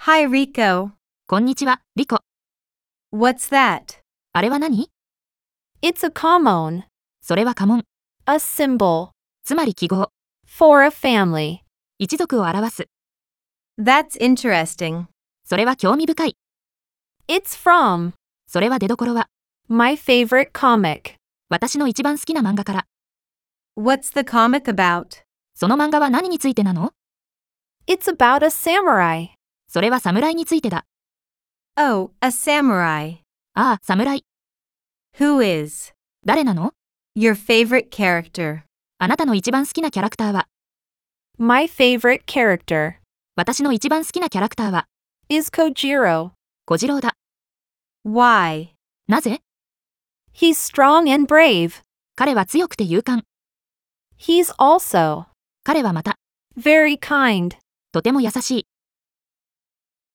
Hi, Rico. こんにちは、リコ。 What's that? あれは何？ It's a common, それは家紋。 a symbol, つまり記号。 for a family. 一族を表す。 That's interesting. それは興味深い。 It's from それは出どころは、 my favorite comic. 私の一番好きな漫画から。 What's the comic about? その漫画は何についてなの？ It's about a samurai. それは侍についてだ。 Oh, a samurai. ああ、侍。 Who is 誰なの？ your favorite character? あなたの一番好きなキャラクターは？ My favorite character 私の一番好きなキャラクターは？ is Kojiro. 小次郎だ。 Why? なぜ？ He's strong and brave. 彼は強くて勇敢。 He's also 彼はまた、 very kind. とても優しい。